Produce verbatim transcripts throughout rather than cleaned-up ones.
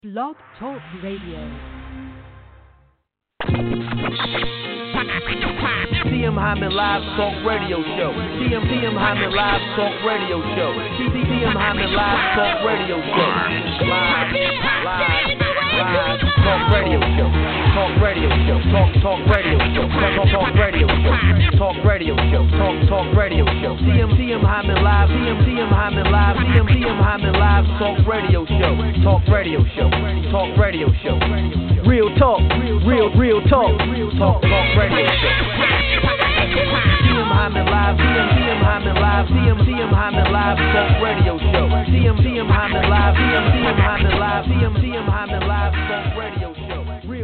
Blog Talk Radio. T M Hyman Live Talk Radio Show. T M T M Hyman Live Talk Radio Show. T M Hyman Live Talk Radio Show. Live, live, live Talk Radio Show. Talk Radio Show. Talk Talk Radio Show. Talk Talk Radio Show. Talk Radio Show. Talk Talk Radio Show. T M T M Hyman Live. T M T M Hyman Live. T M T M Hyman Live Talk Radio Show. Talk Radio Show. Talk Radio Show. Real talk, real, real talk, talk, talk radio show. T M Hyman Live, T M T M Hyman Live, T M T M Hyman Live Talk Radio Show. T M T M Hyman Live, T M T M Hyman Live, T M T M Hyman Live Talk Radio Show. Real.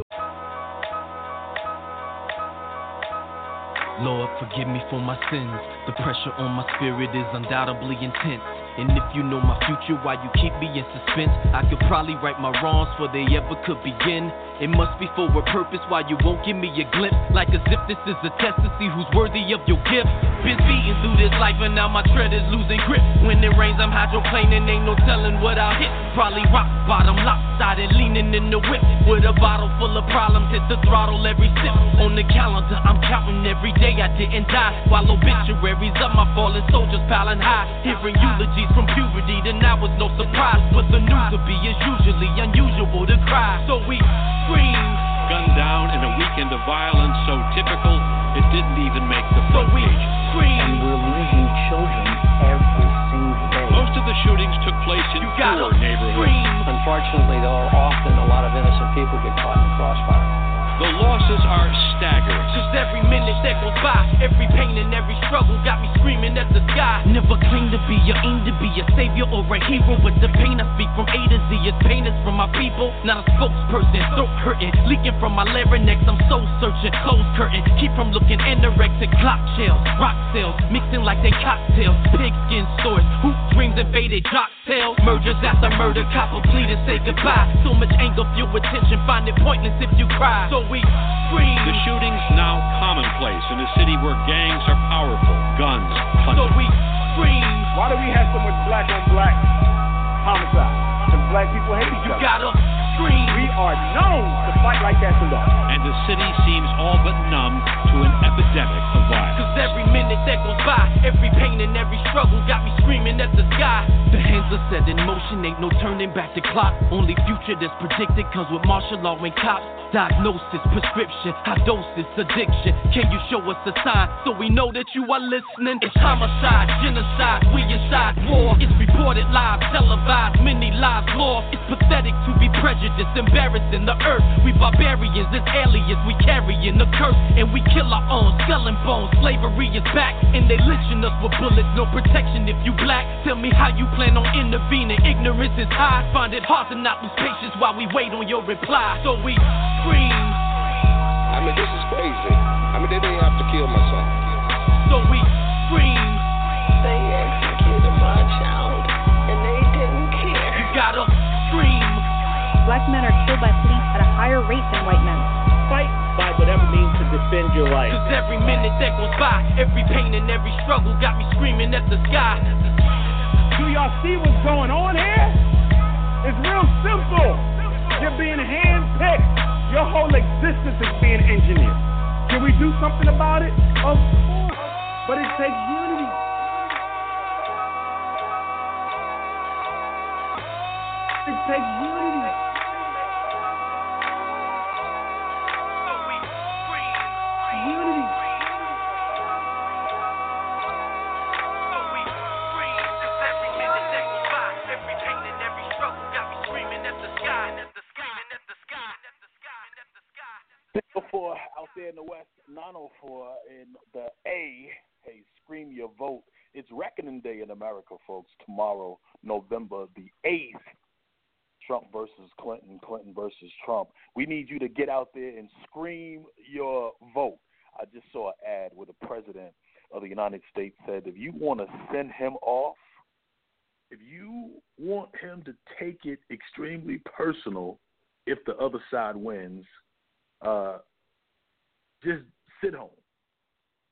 Lord, forgive me for my sins. The pressure on my spirit is undoubtedly intense. And if you know my future, why you keep me in suspense? I could probably right my wrongs before they ever could begin. It must be for a purpose why you won't give me a glimpse. Like as if this is a test to see who's worthy of your gift. Been beating through this life and now my tread is losing grip. When it rains I'm hydroplaning, ain't no telling what I'll hit. Probably rock bottom, lopsided, leaning in the whip. With a bottle full of problems, hit the throttle every sip. On the calendar I'm counting every day I didn't die. While obituaries of my fallen soldiers piling high. Hearing eulogies from puberty, then that was no surprise. But the news of be is usually unusual to cry. So we scream. Gunned down in a weekend of violence so typical it didn't even make the front so we page. Scream. And we're losing children every single day. Most of the shootings took place in you poor neighborhoods. Scream. Unfortunately, there are often a lot of innocent people get caught in the crossfire. The losses are staggering. Just every minute that goes by, every pain and every struggle got me screaming at the sky. Never claimed to be or aim to be a savior or a hero, but the pain I speak from A to Z is pain is from my people. Not a spokesperson, throat hurting, leaking from my larynx. I'm soul searching, closed curtain, keep from looking anorexic. Clock shells, rock cells, mixing like they cocktails. Pigskin stores, hoop dreams and faded jock tails. Mergers after murder, copper plea to say goodbye. So much anger, fuel attention, find it pointless if you cry. So we scream. The shootings now commonplace in a city where gangs are powerful, guns plenty. So we scream. Why do we have so much black on black homicide? Because black people hate each You other. gotta scream. We are known to fight like cats and dogs. And the city seems all but numb to an epidemic of violence. Cause every minute that goes by, every pain and every struggle got me screaming at the sky. The hands are set in motion, ain't no turning back the clock. Only future that's predicted comes with martial law and cops. Diagnosis, prescription, high doses, addiction. Can you show us a sign so we know that you are listening? It's homicide, genocide, we inside war. It's reported live, televised, many lives lost. It's pathetic to be prejudiced, embarrassing the earth. We barbarians, it's aliens, we carrying the curse. And we kill our own, skull and bones. Slavery is back, and they lynching us with bullets. No protection if you black. Tell me how you plan on intervening. Ignorance is high, find it hard to not lose patience while we wait on your reply. So we scream. I mean, this is crazy. I mean, they didn't have to kill my son. So we scream. They executed my child, and they didn't care. You gotta scream. Black men are killed by police at a higher rate than white men. Fight by whatever means to defend your life. Cause every minute that goes by, every pain and every struggle got me screaming at the sky. Do y'all see what's going on here? It's real simple. You're being handpicked. Your whole existence is being engineered. Can we do something about it? Of course. But it takes unity. It takes unity. So we scream. Unity. So we scream. Cause every minute that goes by, every pain and every struggle got me screaming at the sky. At the sky. At the sky. At the sky. At the sky. six oh four out there in the West, nine oh four in the A. Hey, scream your vote. It's Reckoning Day in America, folks. Tomorrow, November the eighth. Trump versus Clinton, Clinton versus Trump. We need you to get out there and scream your vote. I just saw an ad where the president of the United States said, if you want to send him off, if you want him to take it extremely personal if the other side wins, uh, just sit home.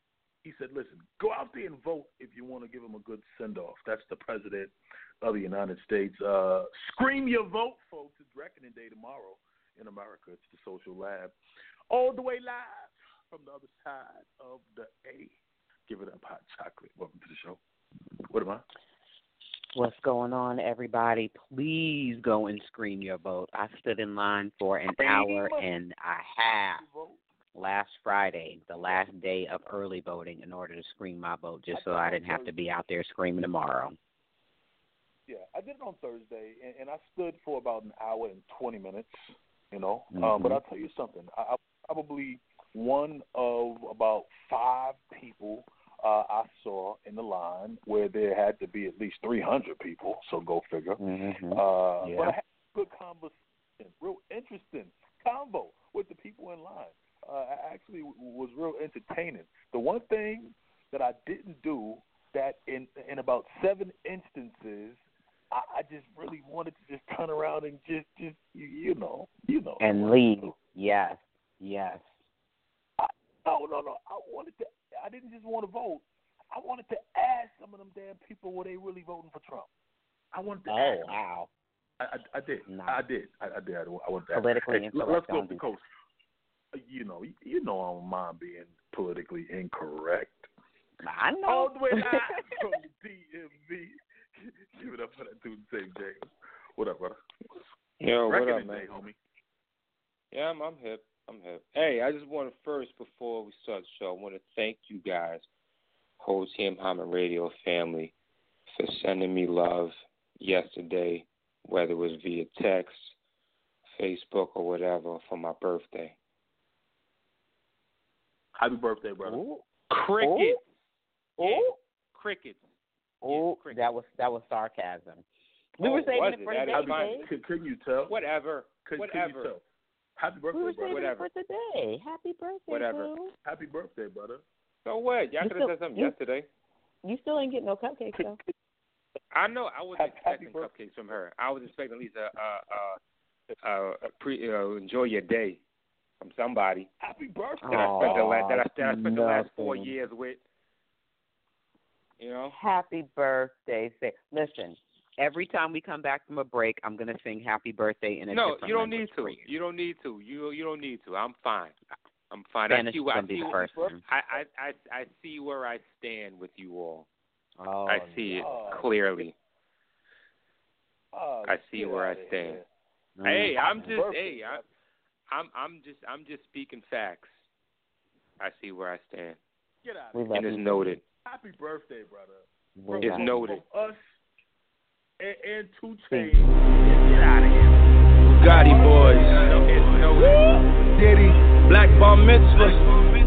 he said, listen, go out there and vote if you want to give him a good send-off. That's the president of the United States. Uh, scream your vote, folks. It's Reckoning Day tomorrow in America. It's the Social Lab. All the way live from the other side of the A. Give it up, Hot Chocolate. Welcome to the show. What am I? What's going on, everybody? Please go and scream your vote. I stood in line for an hour and a half last Friday, the last day of early voting, in order to scream my vote, just so I didn't have to be out there screaming tomorrow. Yeah, I did it on Thursday, and, and I stood for about an hour and twenty minutes, you know. Mm-hmm. Um, but I'll tell you something. I, I probably one of about five people uh, I saw in the line where there had to be at least three hundred people, so go figure. Mm-hmm. Uh, yeah. But I had a good conversation, real interesting convo with the people in line. Uh, actually was real entertaining. The one thing that I didn't do that in in about seven instances, I, I just really wanted to just turn around and just, just you, you know, you know. And leave. Yes, yes. I, no, no, no. I wanted to. I didn't just want to vote. I wanted to ask some of them damn people were they really voting for Trump. I wanted to oh, ask. Oh, wow. I, I, I did. No. I did. I, I did. I, I wanted to ask. Politically hey, incorrect. Let's go up the coast. You know, you know I don't mind being politically incorrect. I know. All the way live from the D M V. Give it up for that dude, Saint James. What up, brother? Yo, what up, man? Day, homie. Yeah, I'm, I'm hip. I'm hip. Hey, I just want to first, before we start the show, I want to thank you guys, whole T M Hyman Radio family, for sending me love yesterday, whether it was via text, Facebook, or whatever, for my birthday. Happy birthday, brother. Ooh. Crickets. Ooh. Yeah. Ooh. Crickets. Oh, yeah, that was that was sarcasm. We oh, were saving it it? for that today. Can, can you tell? Whatever. Can, Whatever. Can you tell? Happy birthday, we were brother. saving Whatever. it for today. Happy birthday, Whatever. boo. Happy birthday, brother. So what? Y'all You could have still- said something you- yesterday. You still ain't getting no cupcakes, though. I know. I wasn't Happy expecting birthday. cupcakes from her. I was expecting at least a, a, a, a, a pre, uh, enjoy your day from somebody Happy birthday. that I spent the la- that I, that I spent the last four nothing. years with. You know. Happy birthday. Say, listen, every time we come back from a break, I'm going to sing happy birthday in a No, different you don't language need to. for you. You don't need to. You you don't need to. I'm fine. I'm fine. Spanish I see is where I going to be see, the first one. I, I, I, I see where I stand with you all. Oh, I see no. it clearly. Oh, I see get where I outta stand. here. Hey, I'm just Birthday, hey, I, I'm I'm just I'm just speaking facts. I see where I stand. Get out We of love And it's you. noted. Happy birthday, brother. We It's love you. noted. From us and, and two Thank chains. Get out of here. Gotti boys. It's noted. Diddy. Black bar mitzvah.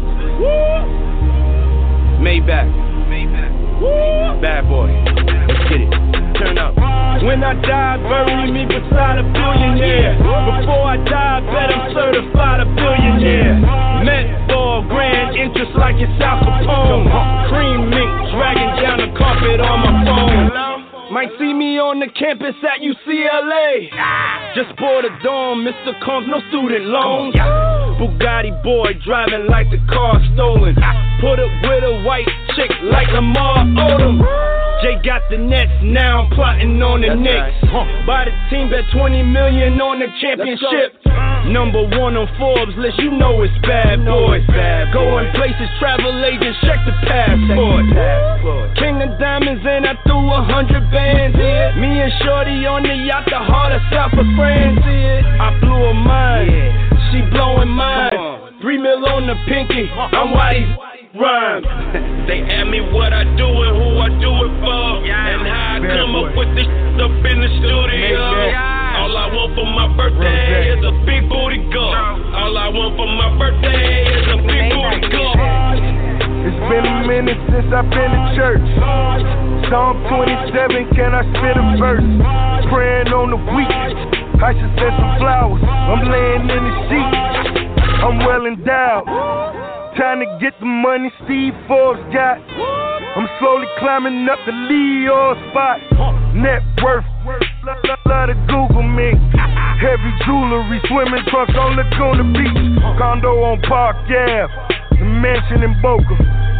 Maybach. Maybach. Bad boy. Let's get it. Turn up. When I die, bury me beside a billionaire. Before I die, bet I'm certified a billionaire. Met for grand interest like it's Al Capone. Cream mink dragging down the carpet on my phone. Might see me on the campus at U C L A. Just bought a dome, Mister Combs, no student loans. Bugatti boy driving like the car stolen. Put up with a white chick like Lamar Odom. Jay got the Nets, now I'm plotting on the Knicks. Buy the team, bet twenty million on the championship. Number one on Forbes list, you know it's bad boys. Going places, travel agents, check the passport. King of diamonds and I threw a hundred bands. Me and Shorty on the yacht, the heart of South of France. I blew her mind, she blowing mine. Three mil on the pinky, I'm white. Rhyme. They ask me what I do and who I do it for, and how I come up with this up in the studio. All I want for my birthday is a big booty girl. All I want for my birthday is a big booty girl. It's been a minute since I've been to church. Psalm twenty-seven, can I spit a verse? Praying on the week, I should send some flowers. I'm laying in the sheet, I'm well endowed. Time to get the money Steve Forbes got. I'm slowly climbing up the Leo spot. Net worth, love to Google me. Heavy jewelry, swimming trunks on Laguna Beach. Condo on Park Ave, the mansion in Boca.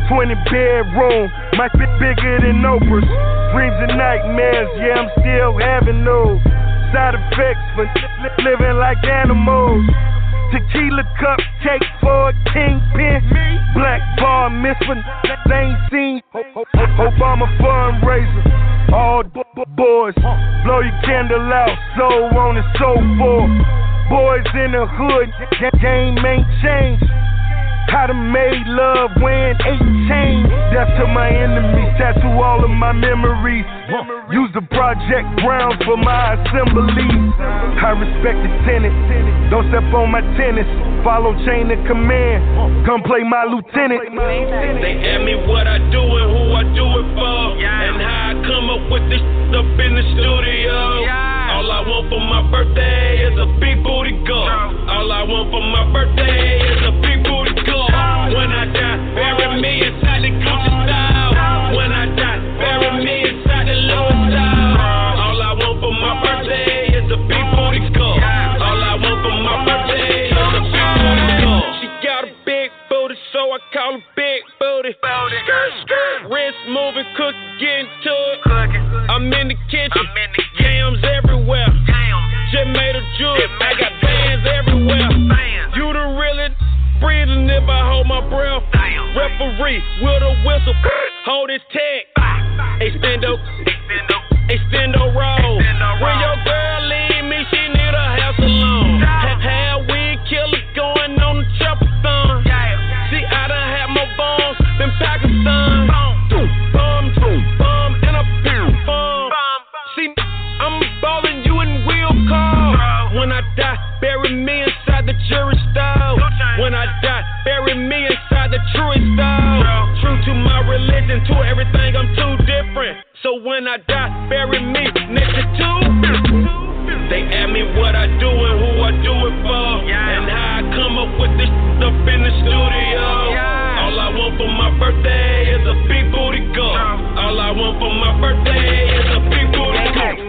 twenty bedroom, might be bigger than Oprah's. Dreams and nightmares, yeah, I'm still having those. Side effects for living like animals. Tequila cupcake for a kingpin. Black bar mitzvah, they ain't seen. Obama fundraiser. All b- b- boys, blow your candle out, so on and so forth. Boys in the hood, game ain't changed. How to make love when eighteen. Death to my enemies, tattoo all of my memories. Use the project grounds for my assembly. I respect the tenant, don't step on my tennis. Follow chain of command, come play my lieutenant. They ask me what I do and who I do it for, and how I come up with this up in the studio. All I want for my birthday is a big booty girl. All I want for my birthday is a big booty girl. When I die, bury me inside the Gucci style. When I die, bury me inside the Louis style. All I want for my birthday is a big booty girl. All I want for my birthday is a big booty girl. She got a big booty, so I call her big booty. Wrist moving, cooking, getting to it. I'm in the kitchen, yams everywhere. Just made a jewel, I got bands everywhere. You the really breathing if I hold my breath. Referee with a whistle, hold his tag. Extendo, extendo roll. When your girl leave me, she need a house alone. Hair weed killer going on the chopper-thon. See, I done had more bombs than Pakistan. Bomb, bomb, and a big bomb. See, I'm ballin' you in wheel car. When I die, bury me inside the jury style. When I die, bury me inside the truest style. True to my religion, to everything, I'm too different. So when I die, bury me next to two. They ask me what I do and who I do it for, and how I come up with this up in the studio. All I want for my birthday is a big booty girl. All I want for my birthday is a big booty girl.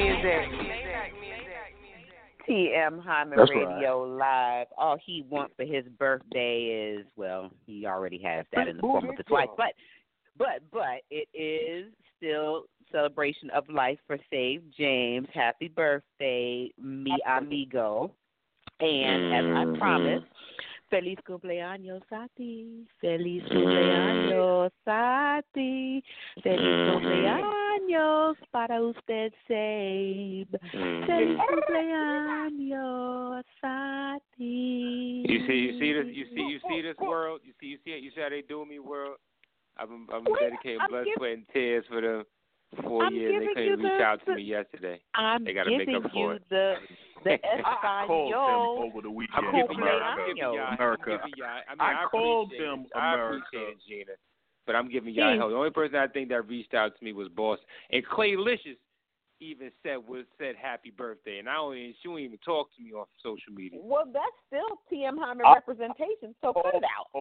T M Hyman That's Radio Live. All he wants for his birthday is, well, he already has that in the form of the twice, but but but it is still celebration of life for Save James. Happy birthday, mi amigo. And as I promised, feliz cumpleaños a ti, feliz cumpleaños a ti, feliz cumpleaños para usted, Save. Feliz cumpleaños a ti. You see, you see this, you see, you see this world. You see, you see, you see how they do me, world. I'm, I'm dedicating blood, sweat, and tears for them. Four I'm years, they couldn't reach the, out to me yesterday. I'm they got to make up for it. The, the I called them over the weekend. I'm giving y'all, I'm giving y'all, America. I'm giving y'all, I, mean, I, I called them them I America. appreciate it, Gina, but I'm giving y'all help. The only person I think that reached out to me was Boss, and Clay Licious even said was said happy birthday, and I only she won't even talk to me on social media. Well, that's still T M Hyman I, representation, so cut it out.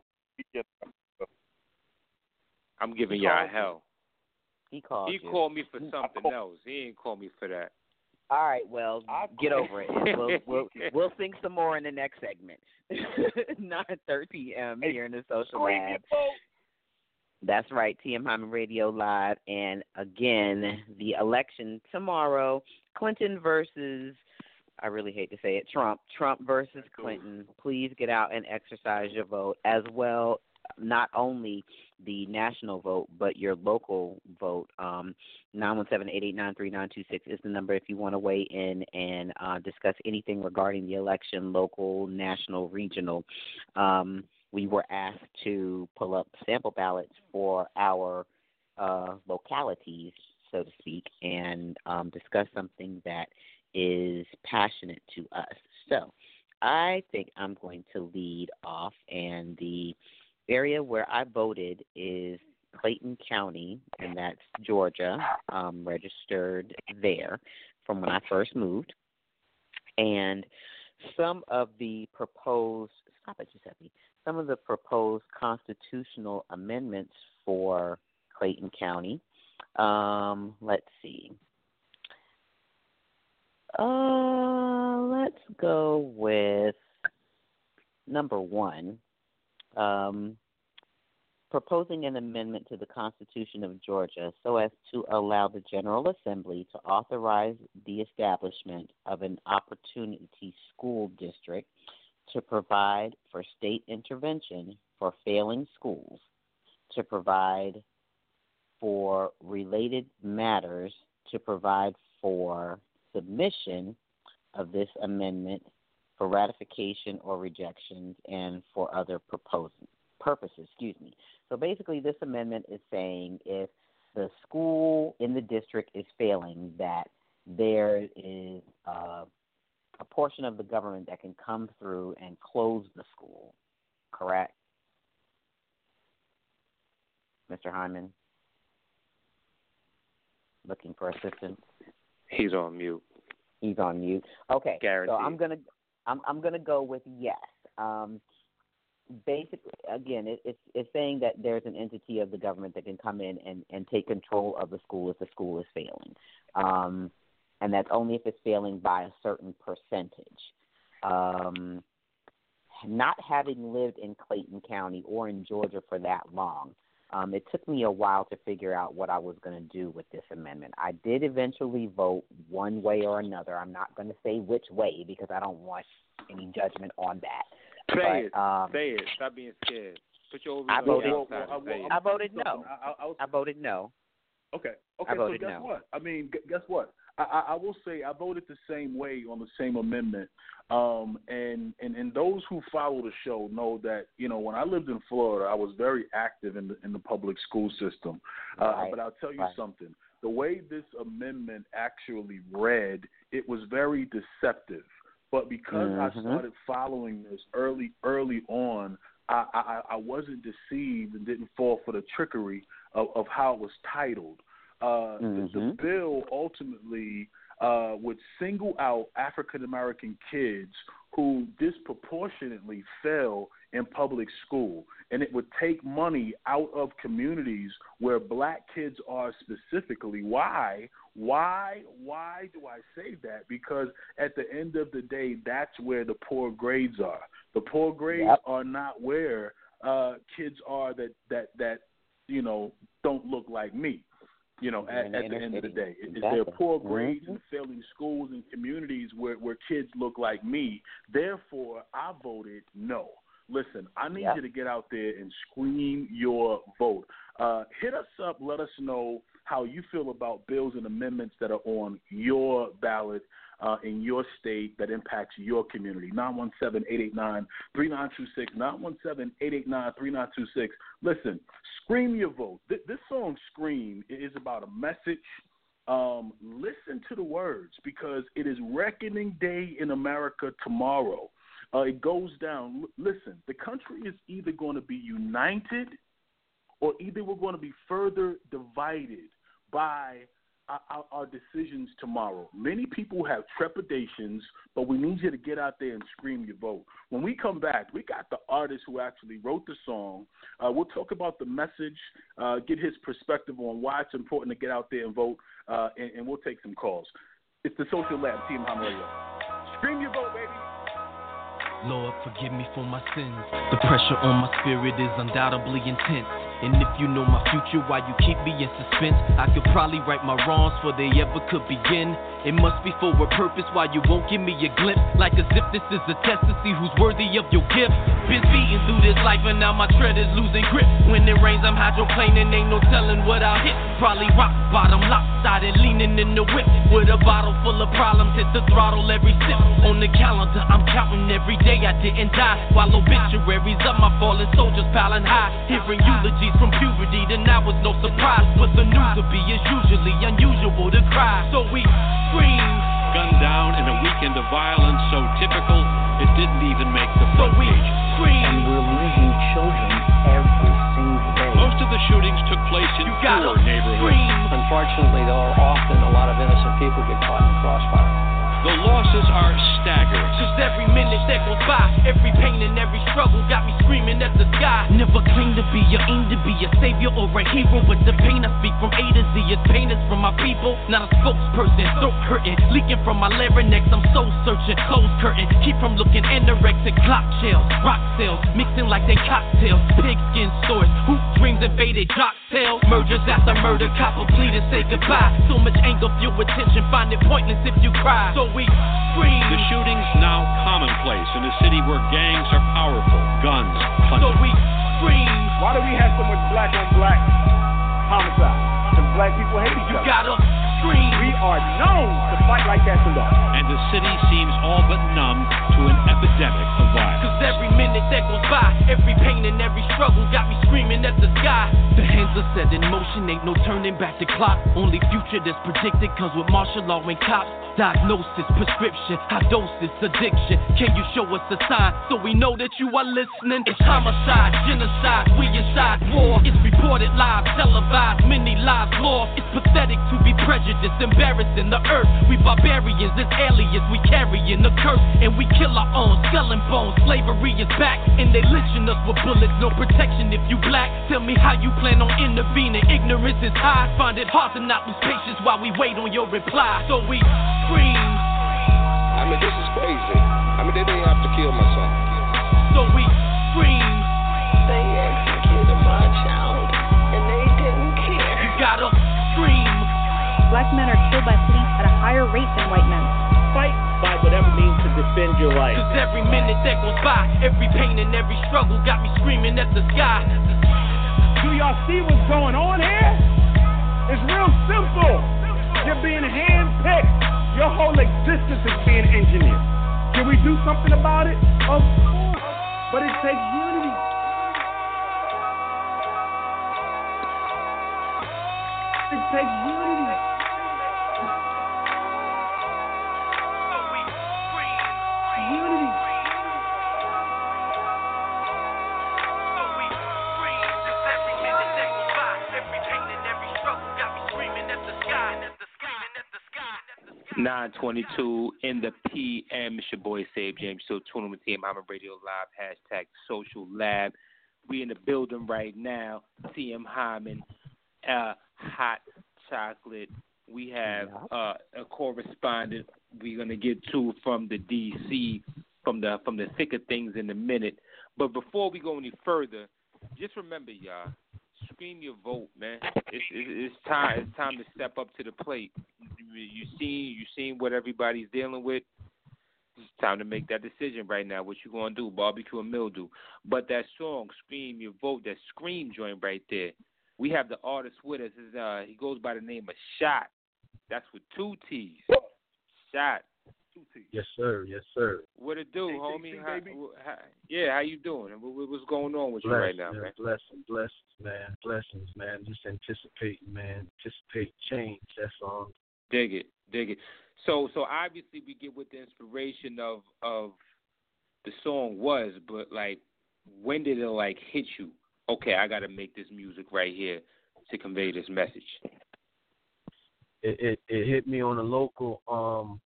I'm giving he y'all hell. He called He you. called me for something else. He didn't call me for that. All right, well, get over it. We'll, we'll, we'll sing some more in the next segment. nine thirty p.m. here in the Social Lab. That's right, T M Hyman Radio Live. And again, the election tomorrow, Clinton versus, I really hate to say it, Trump. Trump versus Clinton. Please get out and exercise your vote as well. Not only the national vote, but your local vote. Um, nine one seven, eight eight nine, three nine two six is the number if you want to weigh in and uh, discuss anything regarding the election, local, national, regional. Um, we were asked to pull up sample ballots for our uh, localities, so to speak, and um, discuss something that is passionate to us. So I think I'm going to lead off, and the area where I voted is Clayton County, and that's Georgia, um, registered there from when I first moved. And some of the proposed, stop it, Giuseppe, some of the proposed constitutional amendments for Clayton County. Um, let's see. Uh, let's go with number one. Um, proposing an amendment to the Constitution of Georgia so as to allow the General Assembly to authorize the establishment of an opportunity school district to provide for state intervention for failing schools, to provide for related matters, to provide for submission of this amendment for ratification or rejection, and for other proposed purposes. Excuse me. So basically, this amendment is saying if the school in the district is failing, that there is uh, a portion of the government that can come through and close the school. Correct, Mister Hyman? Looking for assistance? He's on mute. He's on mute. Okay. Guaranteed. So I'm gonna I'm I'm gonna go with yes. Um, basically, again, it, it's it's saying that there's an entity of the government that can come in and, and take control of the school if the school is failing, um, and that's only if it's failing by a certain percentage. Um, not having lived in Clayton County or in Georgia for that long, um, it took me a while to figure out what I was going to do with this amendment. I did eventually vote one way or another. I'm not going to say which way because I don't want any judgment on that. Say but, it. Um, say it. Stop being scared. Put your I voted, well, well, well, well, I voted no. I, I, was, I voted no. Okay. Okay. I voted so guess no. what? I mean, g- guess what? I, I, I will say I voted the same way on the same amendment. Um, and, and and those who follow the show know that, you know, when I lived in Florida, I was very active in the in the public school system. Uh, Right. But I'll tell you Right. something. The way this amendment actually read, it was very deceptive. But because Mm-hmm. I started following this early early on, I, I, I wasn't deceived and didn't fall for the trickery of, of how it was titled. Uh, mm-hmm. the, the bill ultimately uh, would single out African American kids who disproportionately fail in public school, and it would take money out of communities where black kids are specifically. Why? Why? Why do I say that? Because at the end of the day, that's where the poor grades are. The poor grades Yep. are not where uh, kids are that, that, that, you know, don't look like me. You know, at, at the end of the day, it's Exactly. their poor grades Mm-hmm. and failing schools and communities where, where kids look like me. Therefore, I voted no. Listen, I need Yep. you to get out there and scream your vote. Uh, hit us up. Let us know how you feel about bills and amendments that are on your ballot uh, in your state that impacts your community. nine one seven, eight eight nine, three nine two six, nine one seven, eight eight nine, three nine two six. Listen, scream your vote. Th- this song, Scream, is about a message. Um, listen to the words because it is Reckoning Day in America tomorrow. Uh, it goes down. L- listen, the country is either going to be united or either we're going to be further divided by our, our, our decisions tomorrow. Many people have trepidations, but we need you to get out there and scream your vote. When we come back, we got the artist who actually wrote the song. Uh, we'll talk about the message, uh, get his perspective on why it's important to get out there and vote, uh, and, and we'll take some calls. It's the Social Lab, Team Ham Radio. Scream your vote, baby. Lord, forgive me for my sins. The pressure on my spirit is undoubtedly intense. And if you know my future, why you keep me in suspense? I could probably right my wrongs before they ever could begin. It must be for a purpose why you won't give me a glimpse. Like as if this is a test to see who's worthy of your gift. Been beating through this life and now my tread is losing grip. When it rains I'm hydroplaning, ain't no telling what I'll hit. Probably rock bottom, lopsided, leaning in the whip. With a bottle full of problems, hit the throttle every sip. On the calendar I'm counting every day I didn't die. While obituaries of my fallen soldiers piling high. Hearing eulogies from puberty, then that was no surprise. What the news will be is usually unusual to cry. So we scream. Gunned down in a weekend of violence so typical it didn't even make the front so we page. Scream. And we're losing children every single day. Most of the shootings took place in You poor gotta neighborhoods. scream. Unfortunately, there are often a lot of innocent people get caught in the crossfire. The losses are staggering. Just every minute that goes by, every pain and every stress struggle got me screaming at the sky. Never claimed to be or aim to be a savior or a hero, but the pain I speak from A to Z is pain is from my people. Not a spokesperson, throat hurting, leaking from my larynx. I'm soul searching, closed curtain, keep from looking anorexic. Clock shells, rock sales, mixing like they cocktails. Pigskin stores, hoop dreams invaded, jock tails. Mergers after murder, copper plea to say goodbye. So much anger, fuel attention, find it pointless if you cry. So we scream. The shootings now commonplace in a city where gangs are powerful, guns plenty. So we scream. Why do we have so much black on black homicide? Because black people hate each You other. You gotta scream. We are known to fight like that too, though. And the city seems all but numb to an epidemic of violence. Cause every minute that goes by, every pain and every struggle got me screaming at the sky. The hands are set in motion, ain't no turning back the clock. Only future that's predicted comes with martial law and cops. Diagnosis, prescription, high doses, addiction. Can you show us a sign so we know that you are listening? It's homicide, genocide, we inside war. It's reported live, televised, many lives lost. It's pathetic to be prejudiced, embarrassing the earth. We barbarians, it's aliens, we carrying the curse. And we kill our own, skull and bones. Slavery is back, and they lynching us with bullets. No protection if you black. Tell me how you plan on intervening. Ignorance is high, find it hard to not lose patience while we wait on your reply. So we scream. I mean, this is crazy. I mean, they didn't have to kill my son. So we scream. They executed my child, and they didn't care. You gotta scream. Black men are killed by police at a higher rate than white men. Fight by whatever means to defend your life. Cause every minute that goes by, every pain and every struggle got me screaming at the sky. Do y'all see what's going on here? It's real simple. You're being handpicked. Your whole existence is being engineered. Can we do something about it? Of course. But it takes unity. It takes unity. Unity. nine twenty-two in the P M. It's your boy Save James. Still tuning with T M Hyman Radio Live. Hashtag Social Lab. We in the building right now. T M Hyman, uh, hot chocolate. We have uh, a correspondent we're gonna get to from the D C, from the from the thick of things in a minute. But before we go any further, just remember, y'all, scream your vote, man. It's, it's, it's time. It's time to step up to the plate. You, you seen you seen what everybody's dealing with. It's time to make that decision right now. What you gonna do? Barbecue and mildew. But that song, "Scream Your Vote," that scream joint right there. We have the artist with us. Is uh, he goes by the name of Shot. That's with two T's. Shot. Two T's. Yes, sir. Yes, sir. What it do, Hey, homie? T C, How, baby. how, yeah, how you doing? What, what's going on with you Bless, right now, man? Blessings, blessings, man. Blessings, man. Just anticipating, man. Anticipate change. That's all. Dig it, dig it. So, so obviously we get what the inspiration of of the song was, but like, when did it like hit you? Okay, I got to make this music right here to convey this message. It, it it hit me on a local um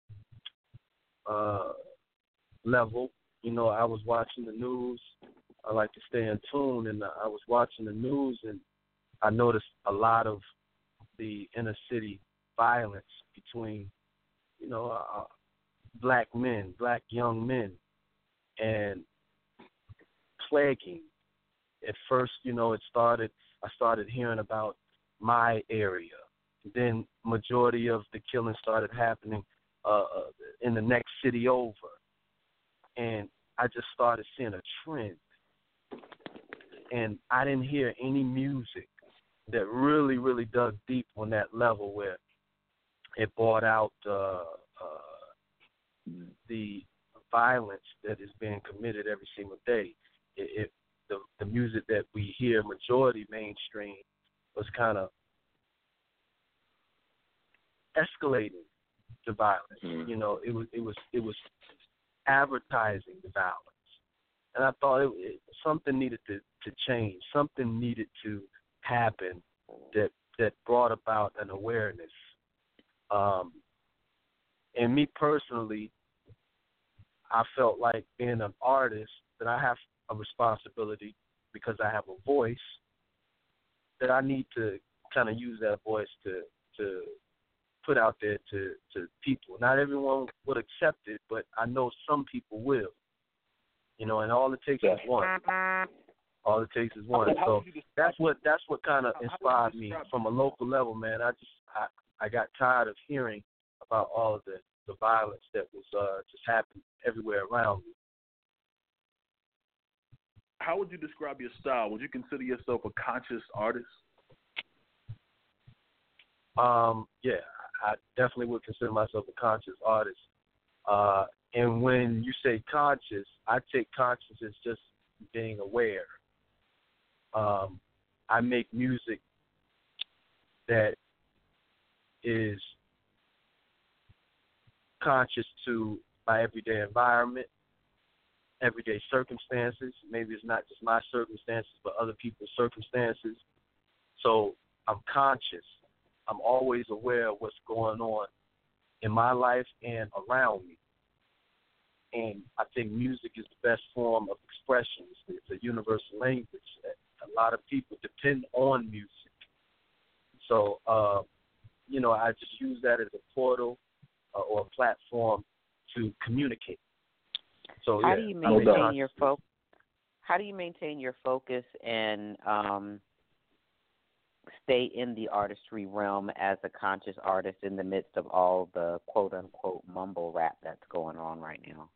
uh level. You know, I was watching the news. I like to stay in tune, and I was watching the news, and I noticed a lot of the inner city violence between, you know, uh, black men, black young men, and plaguing. At first, you know, it started, I started hearing about my area. Then majority of the killing started happening uh, in the next city over. And I just started seeing a trend. And I didn't hear any music that really, really dug deep on that level where it brought out uh, uh, the violence that is being committed every single day. It, it, the, the music that we hear, majority mainstream, was kind of escalating the violence. Mm-hmm. You know, it was it was it was advertising the violence, and I thought it, it, something needed to, to change. Something needed to happen that that brought about an awareness. Um, and me personally, I felt like being an artist that I have a responsibility because I have a voice, that I need to kind of use that voice to to put out there to, to people. Not everyone would accept it, but I know some people will. You know, and all it takes is one. All it takes is one. So that's what that's what kind of inspired me from a local level, man. I just I, I got tired of hearing about all of the, the violence that was uh, just happening everywhere around me. How would you describe your style? Would you consider yourself a conscious artist? Um, yeah, I definitely would consider myself a conscious artist. Uh, and when you say conscious, I take conscious as just being aware. Um, I make music that is conscious to my everyday environment, everyday circumstances. Maybe it's not just my circumstances, but other people's circumstances. So I'm conscious. I'm always aware of what's going on in my life and around me. And I think music is the best form of expression. It's a universal language. A lot of people depend on music. So, uh, you know, I just use that as a portal uh, or a platform to communicate. So, how yeah, do you maintain your fo- How do you maintain your focus and um, stay in the artistry realm as a conscious artist in the midst of all the quote unquote mumble rap that's going on right now?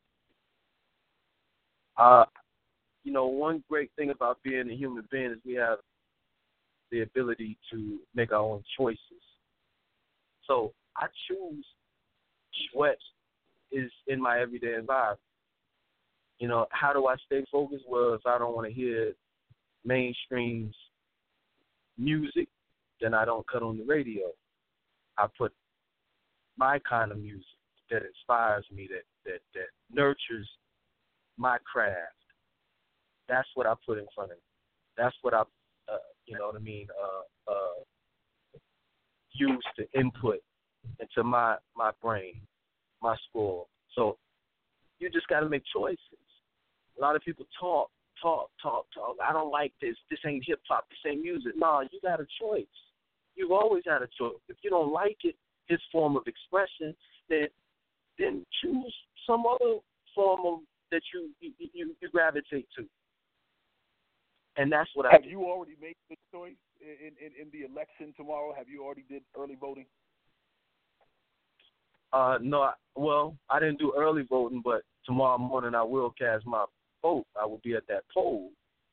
Uh, you know, one great thing about being a human being is we have the ability to make our own choices. So I choose what is in my everyday environment. You know, how do I stay focused? Well, if I don't want to hear mainstream music, then I don't cut on the radio. I put my kind of music that inspires me, that, that, that nurtures my craft. That's what I put in front of me. That's what I, uh, you know what I mean, uh, uh, use to input into my, my brain, my score. So you just got to make choices. A lot of people talk, talk, talk, talk. I don't like this. This ain't hip-hop. This ain't music. No, you got a choice. You've always had a choice. If you don't like it, his form of expression, then then choose some other form of that you you, you, you gravitate to. And that's what I have do. you already made the choice in, in, in the election tomorrow? Have you already did early voting? Uh, no, I, well, I didn't do early voting, but tomorrow morning I will cast my vote. I will be at that poll.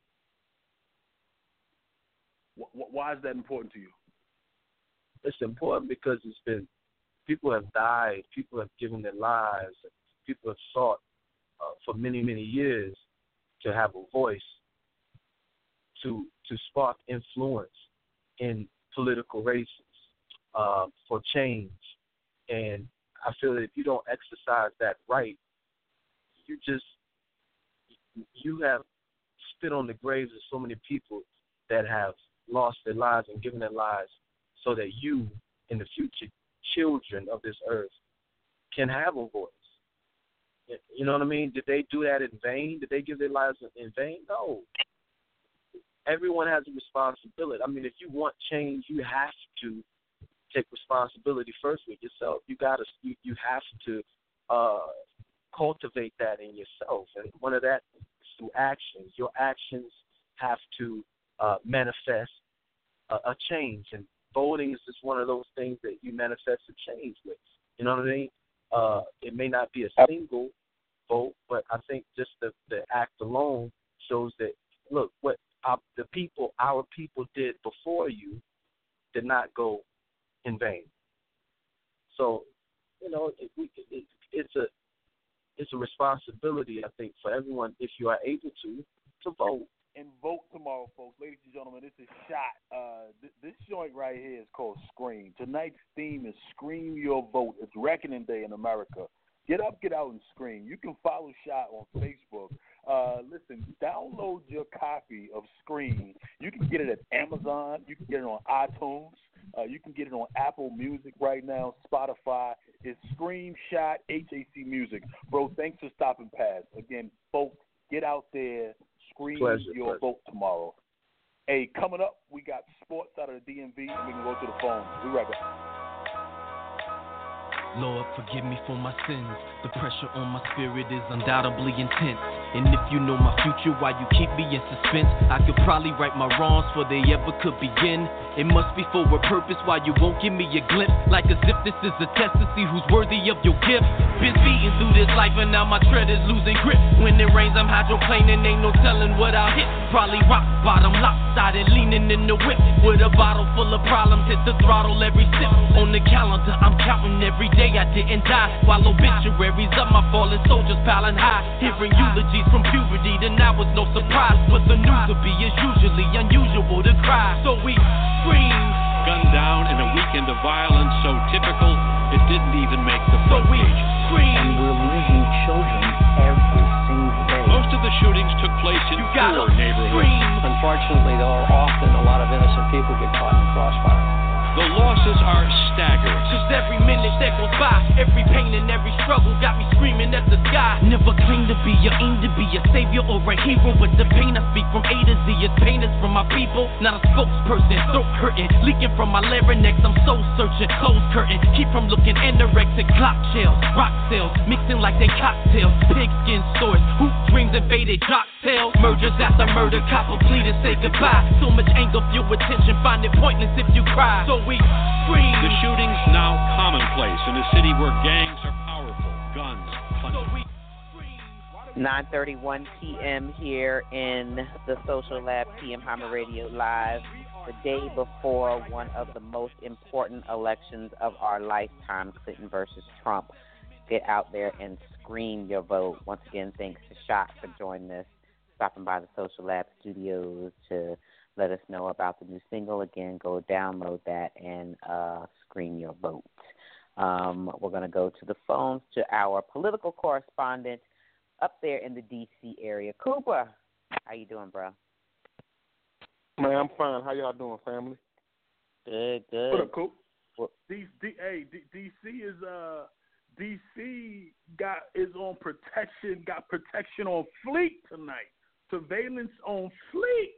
Why is that important to you? It's important because it's been, people have died, people have given their lives, people have sought uh, for many, many years to have a voice, to to spark influence in political races, uh, for change. And I feel that if you don't exercise that right, you just, you have spit on the graves of so many people that have lost their lives and given their lives so that you, in the future, children of this earth, can have a voice. You know what I mean? Did they do that in vain? Did they give their lives in vain? No. Everyone has a responsibility. I mean, if you want change, you have to take responsibility first with yourself. You gotta, you, you have to uh, cultivate that in yourself, and one of that is through actions. Your actions have to uh, manifest a, a change, and voting is just one of those things that you manifest a change with. You know what I mean? Uh, it may not be a single vote, but I think just the, the act alone shows that, look, what our, the people, our people did before you did not go in vain. So, you know, it, it, it's a it's a responsibility, I think, for everyone, if you are able to, to vote. And vote tomorrow, folks. Ladies and gentlemen, this is Shot. Uh, th- this joint right here is called Scream. Tonight's theme is Scream Your Vote. It's Reckoning Day in America. Get up, get out, and scream. You can follow Shot on Facebook. Uh, listen, download your copy of Scream. You can get it at Amazon. You can get it on iTunes. Uh, you can get it on Apple Music right now, Spotify. It's Scream Shot H A C Music. Bro, thanks for stopping past. Again, folks, get out there, screen pleasure, your pleasure. vote tomorrow. Hey, coming up, we got sports out of the D M V, and we can go to the phones. We right back. Lord, forgive me for my sins. The pressure on my spirit is undoubtedly intense. And if you know my future, why you keep me in suspense? I could probably right my wrongs before they ever could begin. It must be for a purpose why you won't give me a glimpse. Like as if this is a test to see who's worthy of your gift. Been beating through this life and now my tread is losing grip. When it rains, I'm hydroplaning, ain't no telling what I'll hit. Probably rock bottom, lopsided, leaning in the whip. With a bottle full of problems, hit the throttle every sip. On the calendar, I'm counting every day I didn't die. While obituaries of my fallen soldiers piling high. Hearing eulogies from puberty, then that was no surprise. But the news of be is usually unusual to cry. So we scream. Gunned down in a weekend of violence so typical it didn't even make the front so we page. Scream. And we're losing children every single day. Most of the shootings took place in you poor neighborhoods. Scream. Unfortunately, there are often a lot of innocent people get caught in the crossfire. The losses are staggering. Just every minute that goes by, every pain and every struggle got me screaming at the sky. Never claimed to be or aim to be a savior or a hero, but the pain I speak from A to Z is pain is from my people. Not a spokesperson, throat hurting, leaking from my larynx. I'm soul searching, closed curtain, keep from looking anorexic. Clock shells, rock sales, mixing like they cocktails. Pigskin stores, hoop dreams and faded jock tails. Mergers after murder, copper plea to say goodbye. So much anger, fuel attention, find it pointless if you cry. So we scream. The shootings now commonplace in a city where gangs are powerful, guns plenty. nine thirty-one p.m. here in the Social Lab, T M Hammer Radio Live, the day before one of the most important elections of our lifetime, Clinton versus Trump. Get out there and scream your vote. Once again, thanks to Shot for joining us, stopping by the Social Lab studios to let us know about the new single. Again, go download that and uh, scream your vote. Um, we're going to go to the phones to our political correspondent up there in the D C area. Cooper, how you doing, bro? Man, I'm fine. How y'all doing, family? Good, good. What up, Coop? What? D, D, hey, D, DC is uh, D C got is on protection. Got protection on fleet tonight. Surveillance on fleet.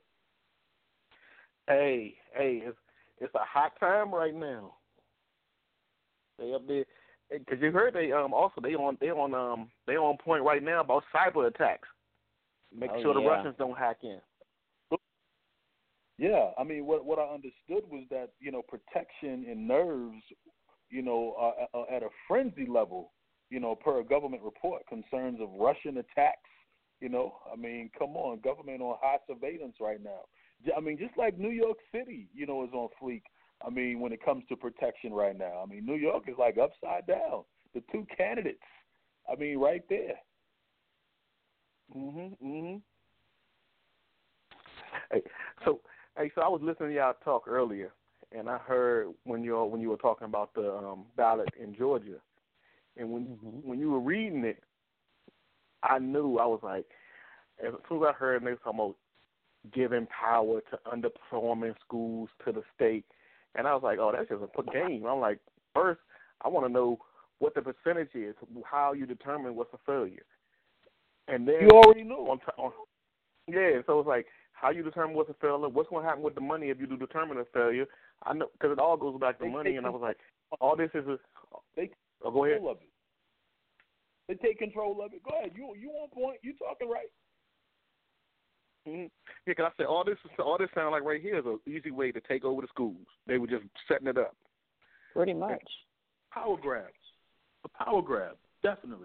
Hey, hey, it's it's a hot time right now. They up there, because you heard they um also they on they on um they on point right now about cyber attacks. Make oh, sure yeah. the Russians don't hack in. Yeah, I mean, what what I understood was that you know protection and nerves, you know, are, are at a frenzy level. You know, per a government report, concerns of Russian attacks. You know, I mean, come on, government on high surveillance right now. I mean, just like New York City, you know, is on fleek. I mean, when it comes to protection right now. I mean, New York is like upside down. The two candidates, I mean, right there. Mhm, mhm. Hey, so, hey, so I was listening to y'all talk earlier, and I heard when you when you were talking about the um, ballot in Georgia, and when mm-hmm. when you were reading it, I knew I was like, as soon as I heard they were talking about giving power to underperforming schools to the state. And I was like, oh, that's just a game. I'm like, first, I want to know what the percentage is, how you determine what's a failure. And then you already know. On t- on, yeah, so it's like how you determine what's a failure, what's going to happen with the money if you do determine a failure. I know, because it all goes back to they money, and I was like, all this is a – they oh, go ahead. Of it. They take control of it. Go ahead. You you on point. You talking right. Mm-hmm. Yeah, because I said all this all this sound like right here is an easy way to take over the schools. They were just setting it up. Pretty much. Power grabs. A power grab, definitely.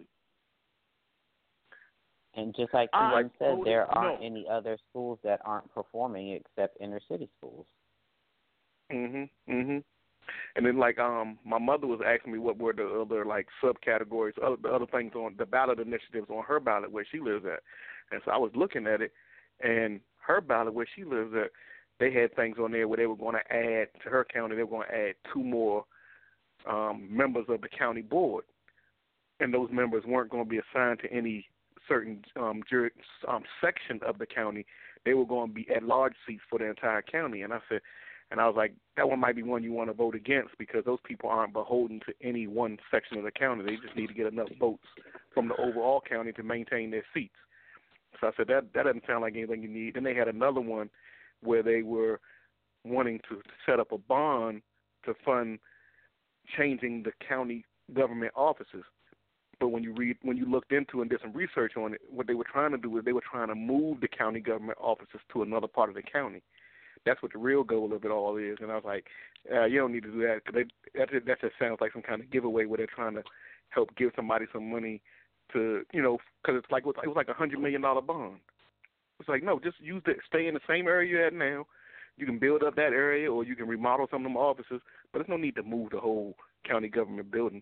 And just like T M said, there aren't no. any other schools that aren't performing except inner city schools. Mhm, mhm. And then like um, my mother was asking me what were the other like subcategories, other the other things on the ballot initiatives on her ballot where she lives at, and so I was looking at it. And her ballot, where she lives at, they had things on there where they were going to add to her county. They were going to add two more um, members of the county board, and those members weren't going to be assigned to any certain um, jur- um, section of the county. They were going to be at-large seats for the entire county. And I said, and I was like, that one might be one you want to vote against because those people aren't beholden to any one section of the county. They just need to get enough votes from the overall county to maintain their seats. So I said, that that doesn't sound like anything you need. Then they had another one where they were wanting to set up a bond to fund changing the county government offices. But when you read, when you looked into and did some research on it, what they were trying to do is they were trying to move the county government offices to another part of the county. That's what the real goal of it all is. And I was like, uh, you don't need to do that, because that, just, that just sounds like some kind of giveaway where they're trying to help give somebody some money to, you know, because it's like, it was like a one hundred million dollars bond. It's like, no, just use it, stay in the same area you're at now. You can build up that area, or you can remodel some of them offices, but there's no need to move the whole county government building.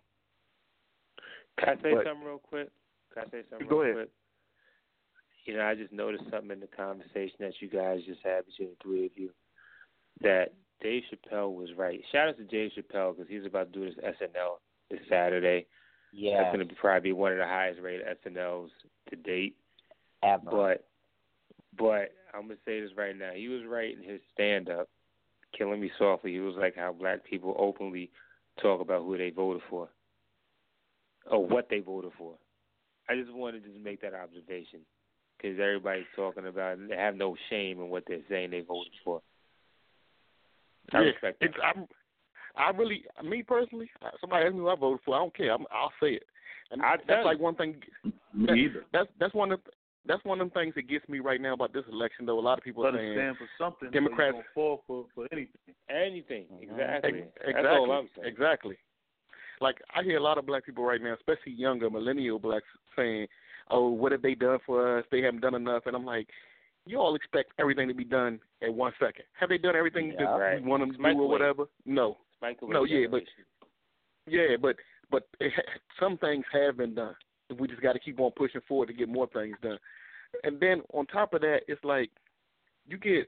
Can I say but, something real quick? Can I say something go real ahead. quick? You know, I just noticed something in the conversation that you guys just had between the three of you, that Dave Chappelle was right. Shout out to Dave Chappelle, because he's about to do this S N L this Saturday. Yeah. That's going to probably be one of the highest rated S N Ls to date. Ever. But, but I'm going to say this right now. He was right in his stand-up, Killing Me Softly. He was like how black people openly talk about who they voted for or what they voted for. I just wanted to make that observation, because everybody's talking about it. They have no shame in what they're saying they voted for. I yeah, respect that. It's, I'm, I really, me personally, somebody asked me who I voted for, I don't care. I'm, I'll say it. And I that's like one thing. Me that, either. That's that's one of that's one of them things that gets me right now about this election. Though a lot of people Let are saying stand for something. Democrats so fall for for anything. Anything, exactly. Ex- That's exactly. all I'm saying. Exactly. Like, I hear a lot of black people right now, especially younger millennial blacks, saying, "Oh, what have they done for us? They haven't done enough." And I'm like, you all expect everything to be done at one second. Have they done everything Yeah, that right. we want them to Microwave. do or whatever? No. Microwave No, yeah, but generation. yeah, but but it ha- some things have been done. We just got to keep on pushing forward to get more things done. And then on top of that, it's like you get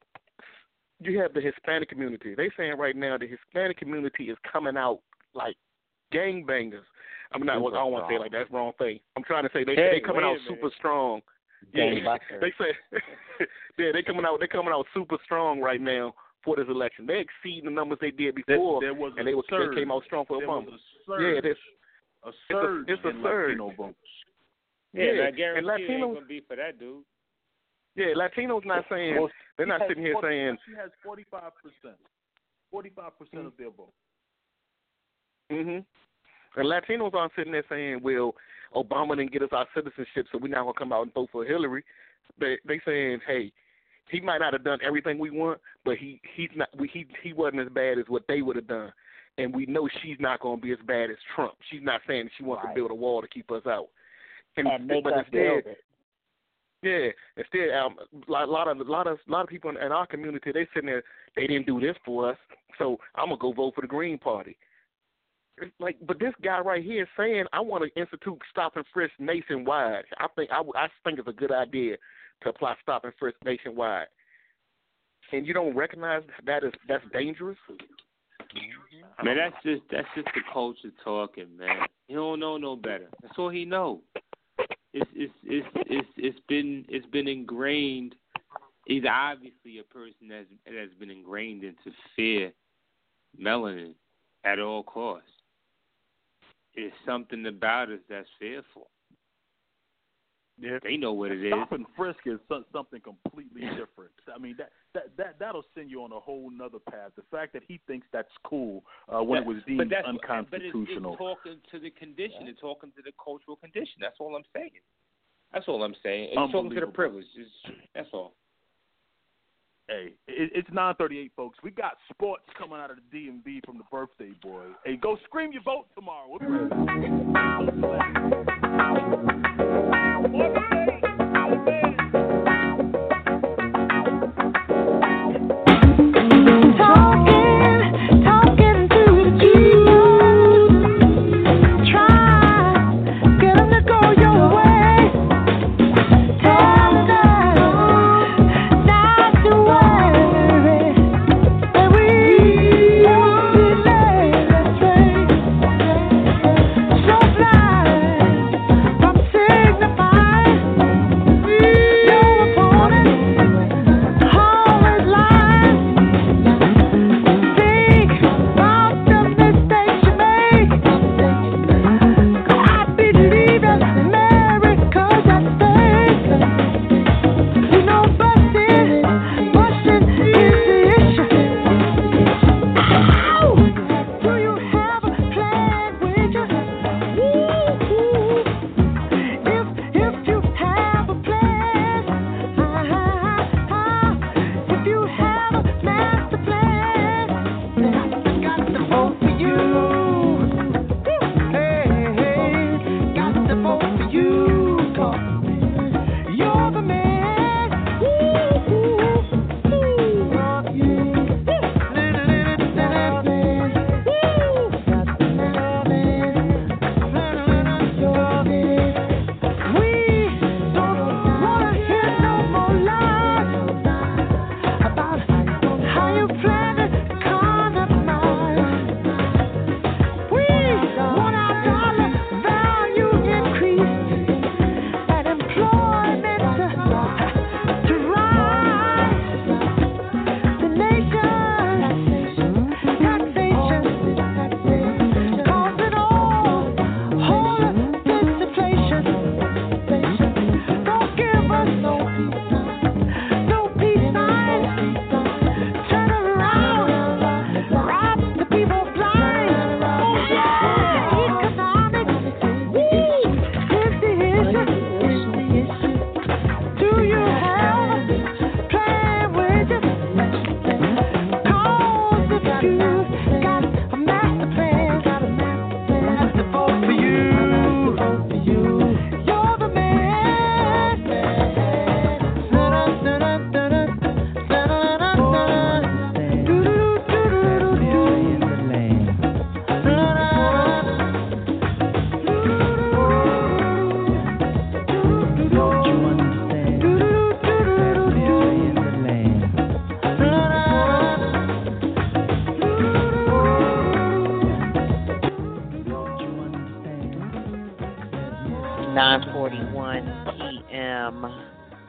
you have the Hispanic community. They saying right now the Hispanic community is coming out like gangbangers. I mean, not, I don't want to say it like that. That's the wrong thing. I'm trying to say they Hey, they coming wait a out minute. super strong. Yeah, Gangbusters. they say yeah they coming out they coming out super strong right now for this election. They exceeding the numbers they did before, There, there was and a they, was, surge. they came out strong for there Obama. was a surge. Yeah, this a surge it's a, it's a in surge. Latino votes. Yeah, Yeah, and I and guarantee you Latinos- ain't going to be for that dude. Yeah, Latinos not saying Well, they're she not has sitting here forty, saying. she has forty-five percent. Forty-five percent Mm-hmm. of their vote. Mhm. And Latinos aren't sitting there saying, "Well, Obama didn't get us our citizenship, so we're not gonna come out and vote for Hillary." They they saying, "Hey, he might not have done everything we want, but he he's not we, he he wasn't as bad as what they would have done, and we know she's not gonna be as bad as Trump. She's not saying she wants Right. to build a wall to keep us out." And, And make but us instead, build it. yeah, instead, um, a lot, lot of, lot of, lot of people in, in our community, they sitting there, they didn't do this for us, so I'm gonna go vote for the Green Party. It's like, but this guy right here is saying, I want to institute stop and frisk nationwide. I think, I, I think it's a good idea to apply stop and frisk nationwide. And you don't recognize that is that's dangerous. Man, that's just that's just the culture talking, man. He don't know no better. That's all he know. It's it's it's it's it's been it's been ingrained. He's obviously a person that's that's been ingrained into fear, melanin, at all costs. There's something about us that's fearful. Yeah. They know what it is. Stop and frisk is so- something completely different. I mean, that, that that that'll send you on a whole nother path. The fact that he thinks that's cool uh, when That- it was but deemed that's, unconstitutional. But it's, it's talking to the condition. It's talking to the cultural condition. That's all I'm saying. That's all I'm saying. It's talking to the Unbelievable. privilege. It's, that's all. Hey, it, it's nine thirty-eight, folks. We got sports coming out of the D M V from the birthday boy. Hey, go scream your vote tomorrow. We'll be right So fly from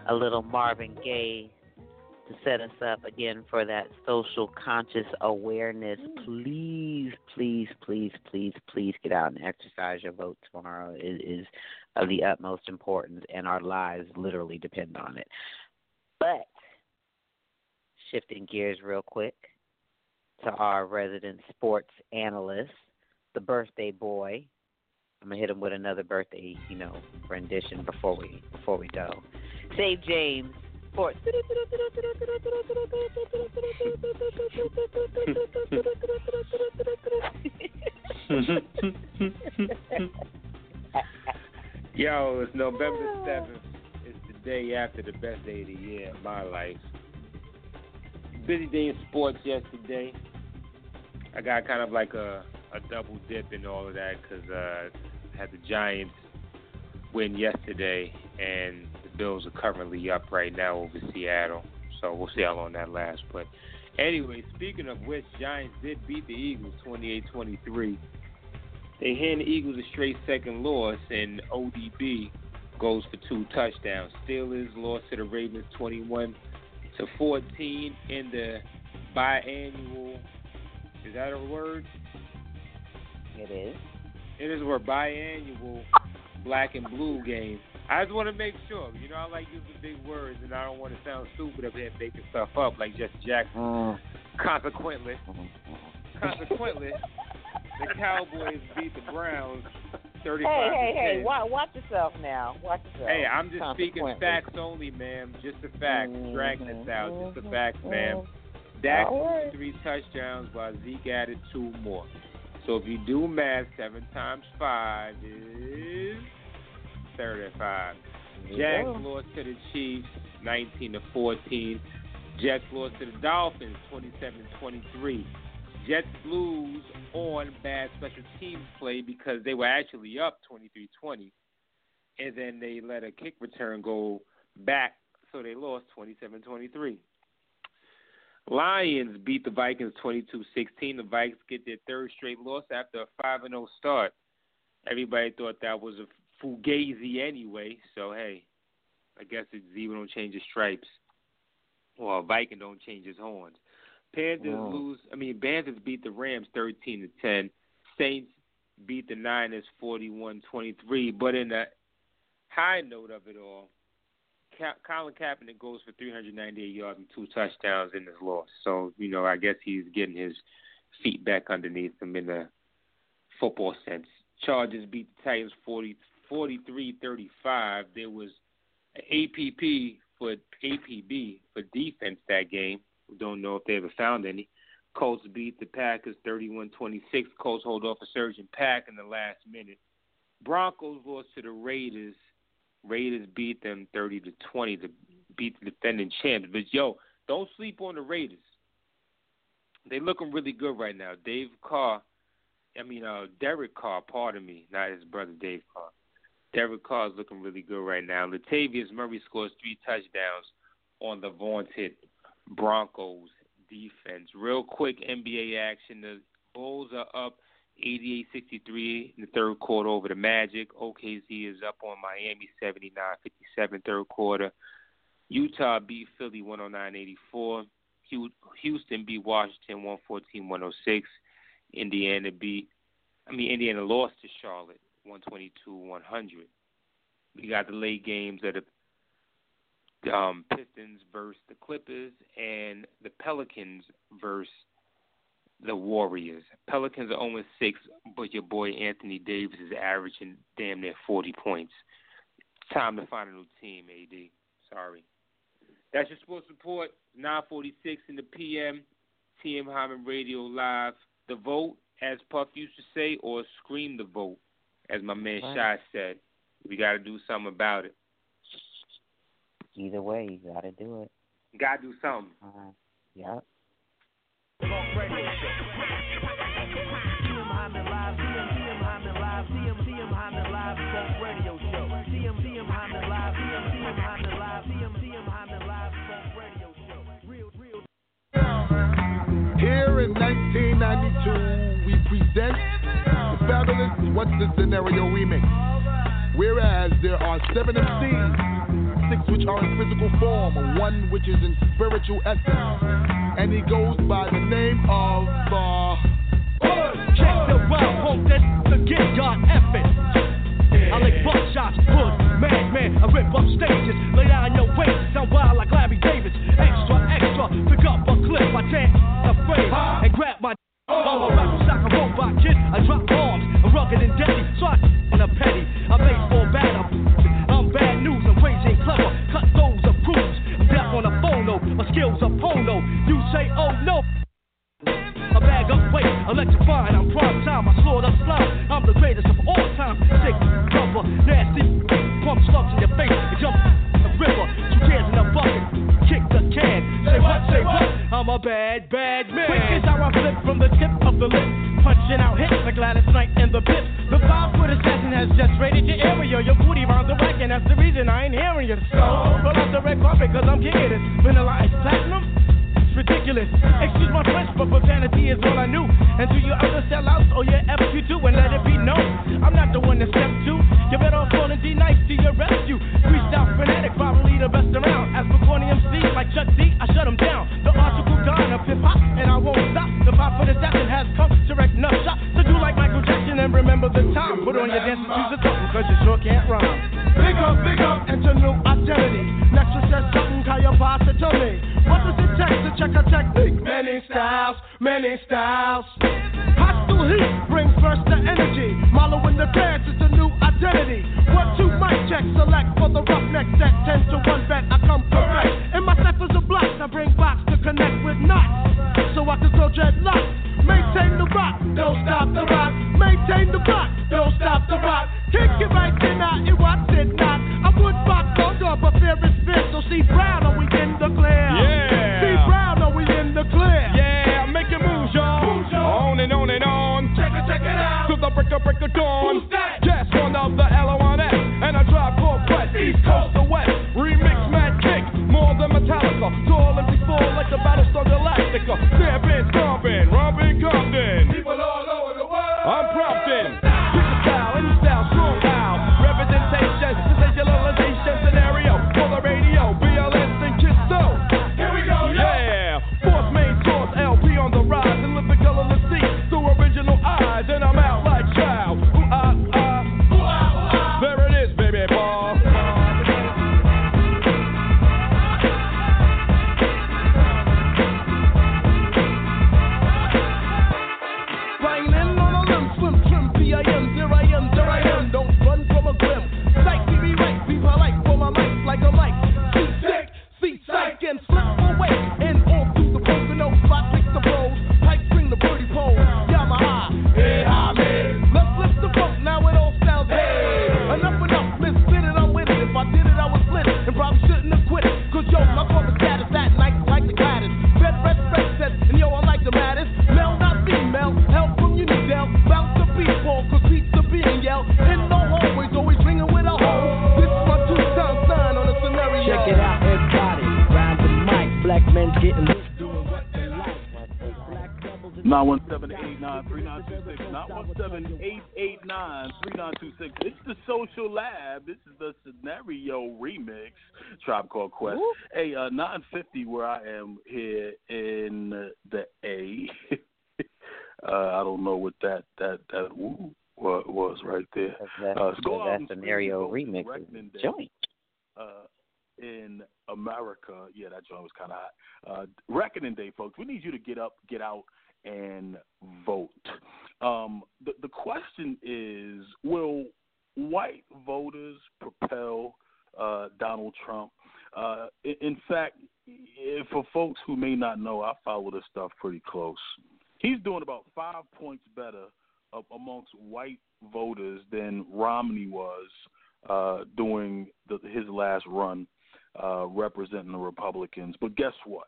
a little Marvin Gaye to set us up again for that social conscious awareness. Please, please, please, please, please get out and exercise your vote tomorrow. It is of the utmost importance, and our lives literally depend on it. But shifting gears real quick to our resident sports analyst, the birthday boy. I'm gonna hit him with another birthday, you know, rendition before we before we go. Save James Sports. Yo, it's November seventh. It's the day after the best day of the year in my life. Busy day in sports yesterday. I got kind of like a, a double dip in all of that because uh, I had the Giants win yesterday, and the Bills are currently up right now over Seattle. So we'll see how long that lasts. But anyway, speaking of which, Giants did beat the Eagles twenty-eight twenty-three. They hand the Eagles a straight second loss, and O D B goes for two touchdowns. Steelers lost to the Ravens twenty-one to fourteen in the biannual. Is that a word? It is. It is a word, biannual black and blue game. I just want to make sure. You know, I like using big words, and I don't want to sound stupid up here making stuff up like Jesse Jackson. Mm. Consequently, consequently, the Cowboys beat the Browns thirty-five Hey, hey, to ten. hey! Watch, watch yourself now. Watch yourself. Hey, I'm just speaking facts only, ma'am. Just the facts. Mm-hmm. Drag this out. Mm-hmm. Just the facts, ma'am. Dak right. three touchdowns while Zeke added two more. So if you do math, seven times five is thirty-five. Yeah. Jags lost to the Chiefs nineteen to fourteen. Jets lost to the Dolphins twenty-seven to twenty-three. Jets lose on bad special teams play because they were actually up twenty-three twenty, and then they let a kick return go back, so they lost twenty-seven twenty-three. Lions beat the Vikings twenty-two sixteen. The Vikings get their third straight loss after a five and oh start. Everybody thought that was a fugazi anyway, so hey, I guess the zebra don't change his stripes. Well, Viking don't change his horns. Panthers wow. lose. I mean, Panthers beat the Rams thirteen to ten. Saints beat the Niners forty-one twenty-three. But in the high note of it all, Ka- Colin Kaepernick goes for three hundred ninety-eight yards and two touchdowns in this loss. So, you know, I guess he's getting his feet back underneath him in the football sense. Chargers beat the Titans forty, forty-three thirty-five. There was an A P P for A P B for defense that game. We don't know if they ever found any. Colts beat the Packers thirty-one twenty-six. Colts hold off a surging Pack in the last minute. Broncos lost to the Raiders. Raiders beat them thirty to twenty to beat the defending champs. But, yo, don't sleep on the Raiders. They looking really good right now. Dave Carr, I mean, uh, Derek Carr, pardon me, not his brother Dave Carr. Derek Carr is looking really good right now. Latavius Murray scores three touchdowns on the vaunted Broncos defense. Real quick N B A action. The Bulls are up eighty-eight sixty-three in the third quarter over the Magic. O K C is up on Miami seventy-nine fifty-seven third quarter. Utah beat Philly one oh nine eighty-four. Houston beat Washington one fourteen one oh six. Indiana beat, I mean, Indiana lost to Charlotte one twenty-two one hundred. We got the late games of the um, Pistons versus the Clippers and the Pelicans versus the Warriors. Pelicans are oh six, but your boy Anthony Davis is averaging damn near forty points. Time to find a new team, A D. Sorry. That's your sports report. nine forty-six in the P M. T M Hyman Radio Live. The vote, as Puff used to say, or scream the vote, as my man right. Shy said. We got to do something about it. Either way, you got to do it. You got to do something. Uh, yep. Here in nineteen ninety-two, we present the fabulous What's the Scenario remix. Whereas there are seven M Cs six which are in physical form, and one which is in spiritual essence. And he goes by the name of uh check the wild hope that to get God effing. I like buckshots, hood, madman, I rip up stages, lay down your wages, I'm wild like Larry Davis, extra, extra, pick up a clip, I can't afraid, and grab my I'm a rapper, sock a robot kid, I drop bombs, I'm rugged and deadly, so I on a petty, I baseball bad, I'm, I'm bad news, I'm crazy and clever, cut those of crews, I'm deaf on a phono, my skills are pono, you say oh no. A bag of weight, electrifying, I'm prime time, I slaughter slime, I'm the greatest of all time, sick, rubber, nasty, pump slugs in your face, and jump a river, two cans in a bucket, kick the can, say what, say what, I'm a bad, bad man. Quick is how I flip from the tip of the lip, punching out hits like Gladys Knight in the pit. The five-foot assassin has just raided your area, your booty rounds are whack, and that's the reason I ain't hearing you. So, roll out the red carpet, cause I'm getting this, vanilla ice platinum. Ridiculous. Excuse my French, but profanity is all I knew. And to you other sellouts, oh yeah, F you too, and let it be known. I'm not the one to step to. You better off calling D Nice to your rescue. Freestyle fanatic, probably the best around. As for corny M Cs like Chuck D, I shut them down. The article gone of hip hop, and I won't stop. The five-foot assassin has come to wreck enough shop. So do like Michael Jackson and remember the time. Put on your dancing shoes and something, cause you sure can't rhyme. Big up, big up, enter new identity. Next one says something, call your boss to tell me. What does it take to check a technique? Many styles, many styles. Hostile heat brings burst the energy. Marlow in the dance, it's a new identity. One, two, mic check, select for the roughneck set. Ten to one bet, I come correct. In my ciphers of blocks, I bring blocks to connect with knots. So I can throw dreadlocks. Maintain the rock, don't stop the rock. Maintain the rock, don't stop the rock. Kick it right then, I it watch it not. I would box longer, but fear is fierce. So see Brown, are we in the clear? Yeah. See Brown, are we in the clear? Yeah, make it move, y'all. Move, y'all. On and on and on. Check it, check it out. To the break of break of dawn. Who's that? Yes, one of the L O N S. And I drive for Quest, East Coast to West. Remix mad kick, more than Metallica. Tall and before like the Battlestar Galactica. Stampin', stompin', rompin', Compton. People all over the world. I'm prompting. Pick a style, any style, strong out. Representation, sensationalization scenario for the radio. B L S and Kiss though. Here we go, yeah. Force main source, L P on the rise. And live the colorless sea through original eyes. And I'm out like child. Ooh, ah, ah. Ooh, ah, ooh, ah. There it is, baby ball. Raining on a limb, swim, trim, P I M, there I am, there I am. Don't run from a grim. Psych, be me right, be polite for my mic like a mic. See sick, see psych, and slip away. And all through the Pocono, spot, pick the bros. Pipe, bring the birdie pole. Yamaha, hey, ha, man. Let's lift the boat, now it all sounds hey. Enough, enough, misfit it, I'm with it. If I did it, I was lit, and probably shouldn't have quit it. Cause yo, my corporate status that night like the gladdest. Red, red, red set, and yo, I'm like the maddest. Male, not female, help from Unidel. Bounce the people, cause pizza being yelled. In the hallways, always ringing with a hole. This is my two-time sign on a scenario. Check it out, everybody. Round the mic, black men getting loose, doing what they like. nine one seven, eight eight nine, three nine two six. nine one seven, eight eight nine, three nine two six. It's the Social Lab. This is the Scenario Remix. Tribe Called Quest. Woo. Hey, uh, nine fifty where I am here in the A. uh, I don't know what that that that woo was right there. That, uh, so go that out Scenario Remix is joint. Uh, in America, yeah, that joint was kind of hot. Uh, Reckoning Day, folks. We need you to get up, get out, and vote. Um, the, the question is, will white voters propel uh, Donald Trump? Uh, in, in fact, for folks who may not know, I follow this stuff pretty close. He's doing about five points better uh, amongst white voters than Romney was uh, during the, his last run uh, representing the Republicans. But guess what?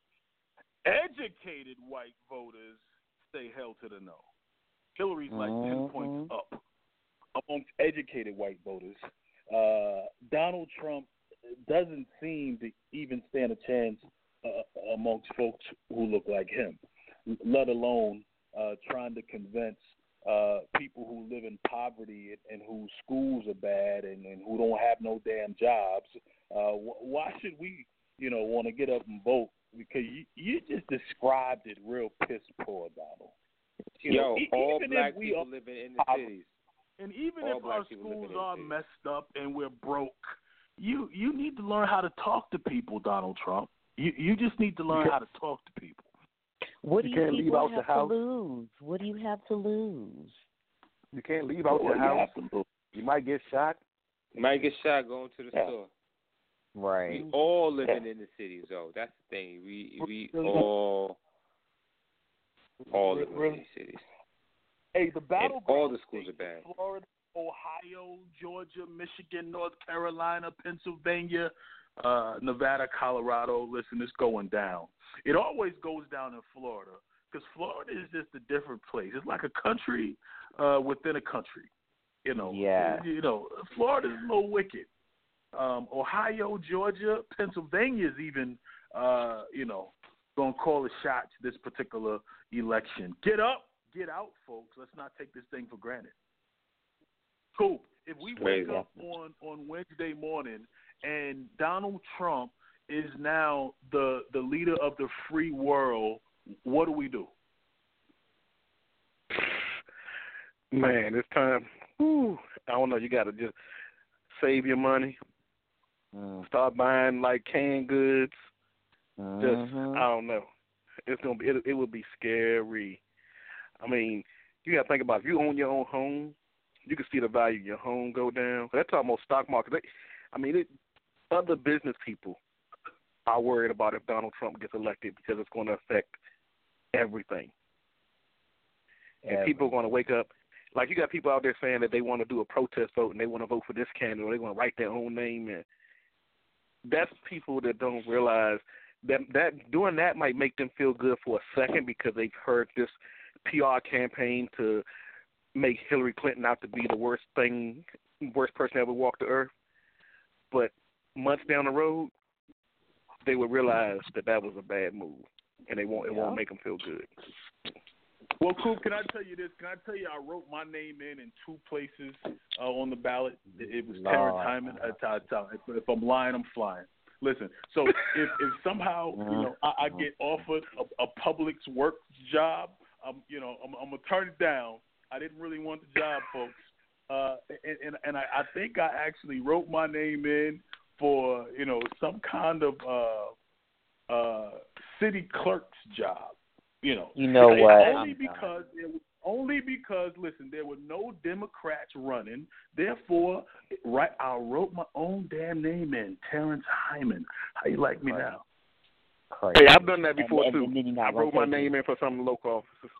Educated white voters stay held to the no. Hillary's like mm-hmm. ten points up amongst educated white voters. Uh, Donald Trump doesn't seem to even stand a chance uh, amongst folks who look like him, let alone uh, trying to convince uh, people who live in poverty and, and whose schools are bad and, and who don't have no damn jobs. Uh, wh- why should we, you know, want to get up and vote? Because you, you just described it real piss poor, Donald. You Yo, know, e- all even black if we people are living in the poverty, cities. And even all if our schools are messed up and we're broke, you you need to learn how to talk to people, Donald Trump. You you just need to learn how to talk to people. What do You you, can't leave people out the have to house. lose? What do you have to lose? You can't leave out Well, your you house. have to- You might get shot. You might get shot going to the Yeah. store. Right. We all living in the cities, though. That's the thing. We we all all living in these cities. Hey, the And battleground all the schools are states, bad. Florida, Ohio, Georgia, Michigan, North Carolina, Pennsylvania, uh, Nevada, Colorado. Listen, it's going down. It always goes down in Florida because Florida is just a different place. It's like a country uh, within a country. You know, Yeah. you know, Florida's a little wicked. Um, Ohio, Georgia, Pennsylvania is even, uh, you know, going to call the shots this particular election. Get up, get out, folks. Let's not take this thing for granted. Cool. If we wake Crazy. up on, on Wednesday morning and Donald Trump is now the the leader of the free world, what do we do? Man, it's time. Whew, I don't know. You got to just save your money. Mm. Start buying like canned goods. Mm-hmm. Just I don't know. It's gonna be. It, it would be scary. I mean, you got to think about it. If you own your own home, you can see the value of your home go down. That's almost stock market. They, I mean, it, other business people are worried about if Donald Trump gets elected because it's going to affect everything. And people are going to wake up. Like, you got people out there saying that they want to do a protest vote and they want to vote for this candidate or they want to write their own name in. That's people that don't realize that, that doing that might make them feel good for a second because they've heard this P R campaign to make Hillary Clinton out to be the worst thing, worst person to ever walk the earth. But months down the road, they would realize that that was a bad move, and they won't. It Yeah. won't make them feel good. Well, Coop, can I tell you this? Can I tell you I wrote my name in in two places uh, on the ballot? It, it was Lord. Terrence Hyman. Uh, t- t- if, if I'm lying, I'm flying. Listen, so if, if somehow you know I, I get offered a, a Publix work job, um, you know I'm, I'm gonna turn it down. I didn't really want the job, folks, uh, and and, and I, I think I actually wrote my name in for you know some kind of uh, uh, city clerk's job. You know, You know It- what? Only I'm because there was, only because listen, there were no Democrats running. Therefore, right, I wrote my own damn name in, Terrence Hyman. How you like me Right. now? Crazy. Hey, I've done that before and, too. And, and then you're I not wrote gonna my take name it. in for some local offices.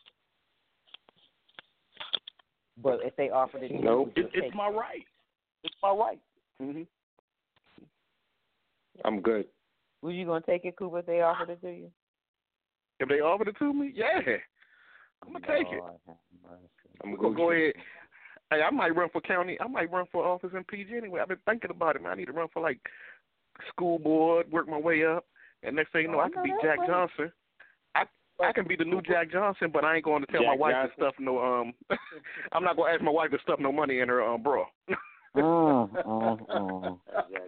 But if they offered it, to you, Nope. would you It, take it's my right. It's my right. Mm-hmm. I'm good. Would you gonna take it, Cooper? If they offered it to you? If they offered it to me, yeah, I'm gonna take it. Lord have mercy. I'm I'm good. gonna go ahead. Hey, I might run for county. I might run for office in P G anyway. I've been thinking about it, man. I need to run for like school board, work my way up, and next thing you know, Oh, I can no, be that's Jack right. Johnson. I I can be the new Jack Johnson, but I ain't going to tell Jack my wife Johnson. to stuff no um. I'm not gonna ask my wife to stuff no money in her um bra. Mm, mm, mm.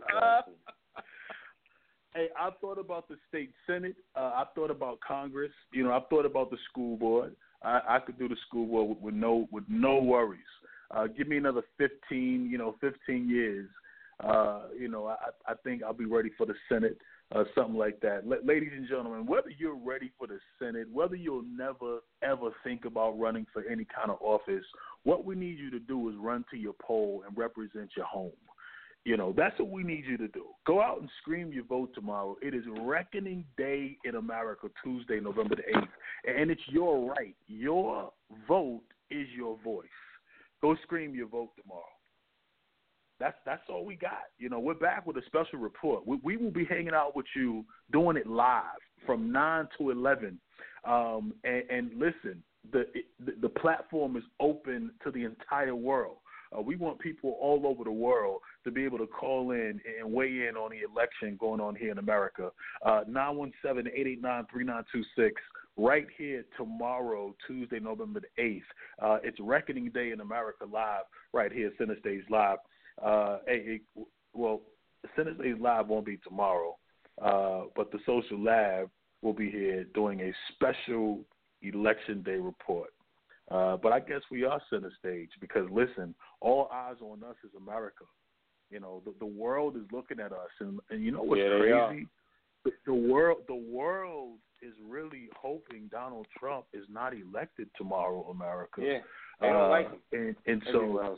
Hey, I thought about the state senate. Uh, I thought about Congress. You know, I thought about the school board. I, I could do the school board with, with no with no worries. Uh, give me another fifteen, you know, fifteen years. Uh, you know, I, I think I'll be ready for the Senate, uh, something like that. L- ladies and gentlemen, whether you're ready for the Senate, whether you'll never ever think about running for any kind of office, what we need you to do is run to your poll and represent your home. You know, that's what we need you to do. Go out and scream your vote tomorrow. It is Reckoning Day in America, Tuesday, November the eighth, and it's your right. Your vote is your voice. Go scream your vote tomorrow. That's that's all we got. You know, we're back with a special report. We, we will be hanging out with you, doing it live from nine to eleven. Um, and, and listen, the, the the platform is open to the entire world. Uh, we want people all over the world to be able to call in and weigh in on the election going on here in America. Uh, nine one seven, eight eight nine, three nine two six. right here tomorrow, Tuesday, November the eighth. Uh, it's Reckoning Day in America Live, right here, Center Stage Live. Uh, hey, hey, well, Center Stage Live won't be tomorrow, uh, but the Social Lab will be here doing a special Election Day report. Uh, but I guess we are center stage because, listen, all eyes on us is America. You know, the, the world is looking at us, and, and you know what's yeah, crazy? The, the world, the world is really hoping Donald Trump is not elected tomorrow, America. Yeah, they don't uh, like him. And, and so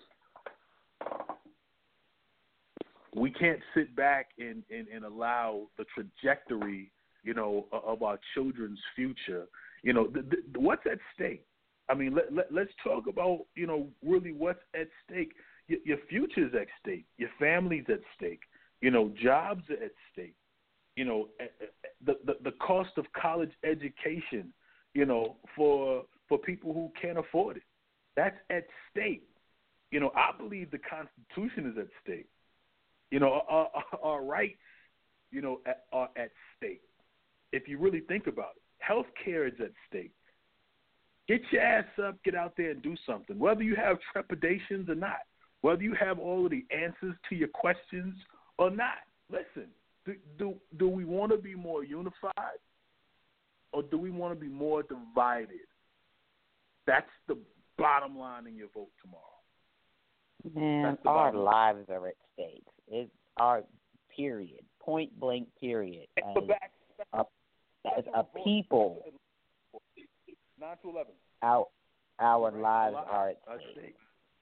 we can't sit back and, and, and allow the trajectory, you know, of our children's future. You know, the, the, what's at stake? I mean, let, let, let's talk about, you know, really what's at stake. Your, your future's at stake. Your family's at stake. You know, jobs are at stake. You know, the, the, the cost of college education, you know, for for people who can't afford it. That's at stake. You know, I believe the Constitution is at stake. You know, our, our rights, you know, are at stake. If you really think about it, health care is at stake. Get your ass up, get out there and do something. Whether you have trepidations or not, whether you have all of the answers to your questions or not, listen, do do, do we want to be more unified or do we want to be more divided? That's the bottom line in your vote tomorrow. Man, our lives are at stake. It's our period, point blank period. As a, as a people, nine to eleven. Our, our lives are at stake.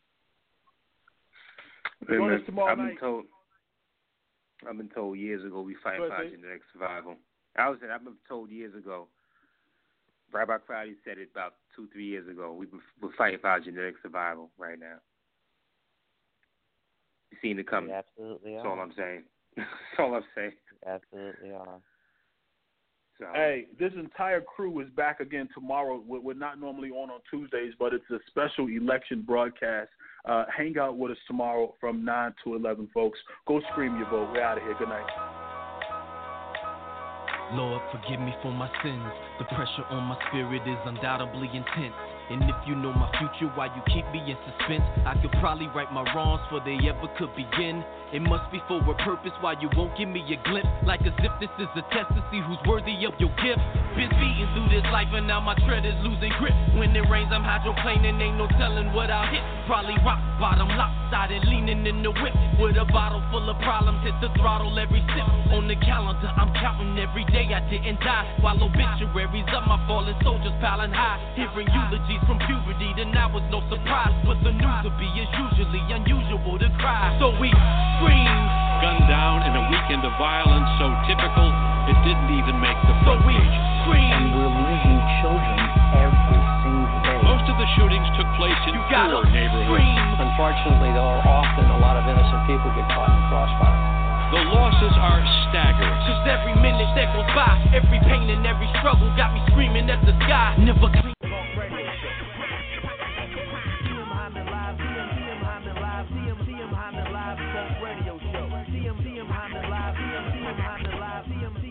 Listen, I've been told, I've been told years ago we fight for our genetic survival. I was I've been told years ago. Rabbi Crowley said it about two, three years ago. We we're fighting for our genetic survival right now. You seen it coming. We absolutely That's are. all I'm saying. That's all I'm saying. We absolutely are. So. Hey, this entire crew is back again tomorrow. We're, we're not normally on on Tuesdays, but it's a special election broadcast. Uh, hang out with us tomorrow from nine to eleven, folks. Go scream your vote. We're out of here. Good night. Lord, forgive me for my sins. The pressure on my spirit is undoubtedly intense. And if you know my future, why you keep me in suspense? I could probably right my wrongs before they ever could begin. It must be for a purpose why you won't give me a glimpse. Like as if this is a test to see who's worthy of your gift. Been beating through this life and now my tread is losing grip. When it rains I'm hydroplaning, ain't no telling what I'll hit. Probably rock bottom, lopsided, leaning in the whip. With a bottle full of problems, hit the throttle every sip. On the calendar I'm counting every day I didn't die. While obituaries of my fallen soldiers piling high. Hearing eulogies from puberty, then that was no surprise. But the news of be is usually unusual to cry. So we scream. Gunned down in a weekend of violence so typical it didn't even make the front so we page. Scream. And we're losing children every single day. Most of the shootings took place in you poor neighborhoods. Scream. Unfortunately, there are often a lot of innocent people get caught in the crossfire. The losses are staggering. Just every minute that goes by, every pain and every struggle got me screaming at the sky. Never clean. Radio Show. C M C M Hyman Live. C M C M Hyman Live. C M C M Hyman Live. C M C